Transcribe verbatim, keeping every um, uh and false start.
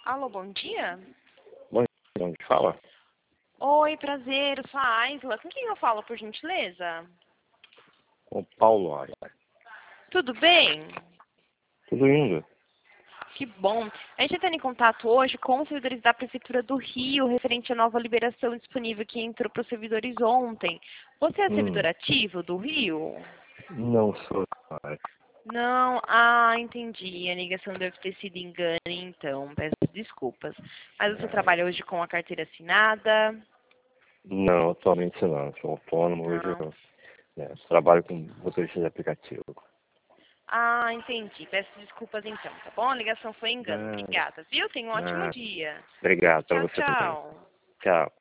Alô, bom dia? Bom dia, onde fala? Oi, prazer, eu sou a Aisla. Com quem eu falo, por gentileza? Com o Paulo Aia. Tudo bem? Tudo indo? Que bom. A gente está em contato hoje com os servidores da Prefeitura do Rio, referente à nova liberação disponível que entrou para os servidores ontem. Você é Hum, servidor ativo do Rio? não sou. Não, ah, entendi. A ligação deve ter sido engano, então, peço desculpas. Mas você trabalha hoje com a carteira assinada? Não, atualmente não. Sou autônomo. Hoje Não. eu né, trabalho com motorista de aplicativo. Ah, entendi. Peço desculpas então, tá bom? A ligação foi engano. Nada, Obrigada, viu? Tenha um ótimo nada. dia. Obrigado para Tchau, você também. tchau. Tchau.